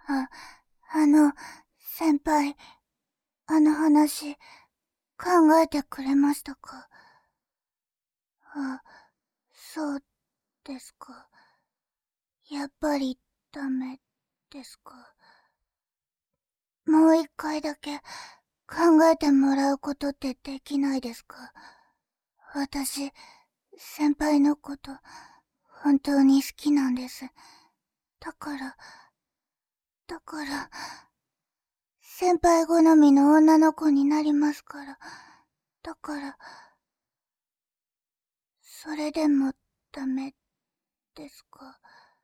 あ、あの、先輩、あの話、考えてくれましたか？あ、そうですか。やっぱりダメですか。もう一回だけ考えてもらうことってできないですか？私、先輩のこと、本当に好きなんです。だから、だから、先輩好みの女の子になりますから。だから、それでもダメですか？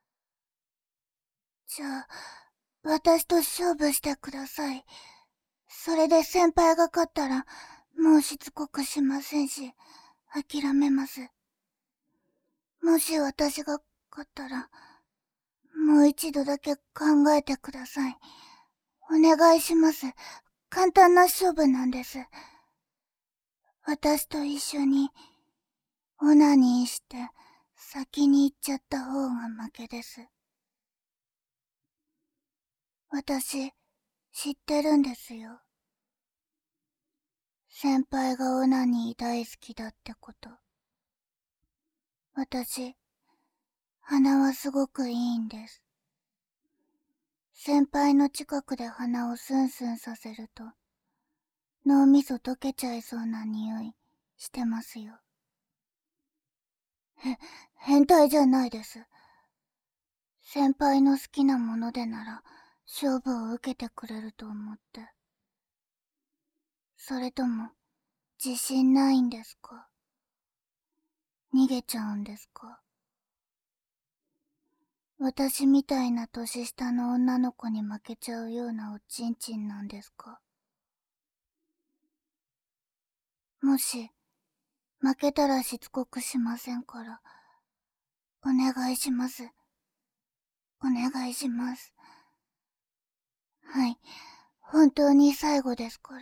じゃあ、私と勝負してください。それで先輩が勝ったら、もうしつこくしませんし、諦めます。もし私が勝ったら、もう一度だけ考えてください。お願いします。簡単な勝負なんです。私と一緒に、オナニーして、先に行っちゃった方が負けです。私、知ってるんですよ。先輩がオナニー大好きだってこと。私、鼻はすごくいいんです。先輩の近くで鼻をスンスンさせると、脳みそ溶けちゃいそうな匂いしてますよ。変態じゃないです。先輩の好きなものでなら、勝負を受けてくれると思って。それとも、自信ないんですか？逃げちゃうんですか？私みたいな年下の女の子に負けちゃうようなおちんちんなんですか？もし、負けたらしつこくしませんから、お願いします。お願いします。はい、本当に最後ですから。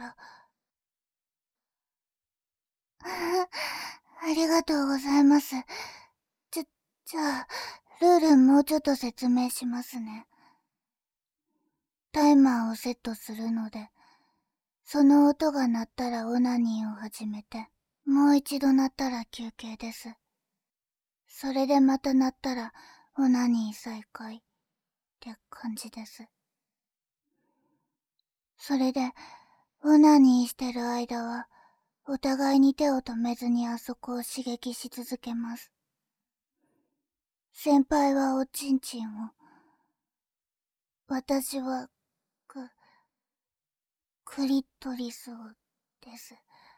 ありがとうございます。じゃ、じゃあ、ルールもうちょっと説明しますね。タイマーをセットするので、その音が鳴ったらオナニーを始めて、もう一度鳴ったら休憩です。それでまた鳴ったらオナニー再開って感じです。それで、オナニーしてる間は、お互いに手を止めずにあそこを刺激し続けます。先輩はおちんちんを、私は、クリトリスをです。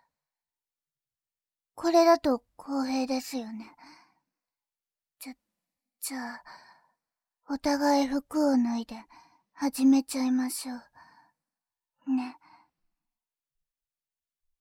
これだと公平ですよね。じゃあ、お互い服を脱いで始めちゃいましょう。ね。